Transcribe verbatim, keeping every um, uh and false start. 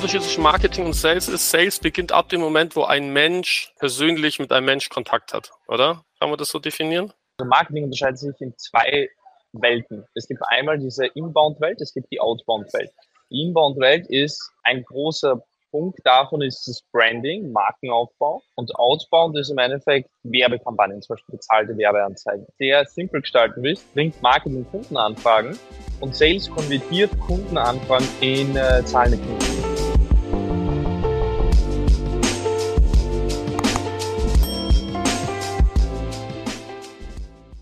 Unterschied zwischen Marketing und Sales ist, Sales beginnt ab dem Moment, wo ein Mensch persönlich mit einem Mensch Kontakt hat, oder? Kann man das so definieren? Also Marketing unterscheidet sich in zwei Welten. Es gibt einmal diese Inbound-Welt, es gibt die Outbound-Welt. Die Inbound-Welt ist ein großer Punkt davon ist das Branding, Markenaufbau, und Outbound ist im Endeffekt Werbekampagnen, zum Beispiel bezahlte Werbeanzeigen. Sehr simpel gestalten willst, bringt Marketing Kundenanfragen und Sales konvertiert Kundenanfragen in äh, zahlende Kunden.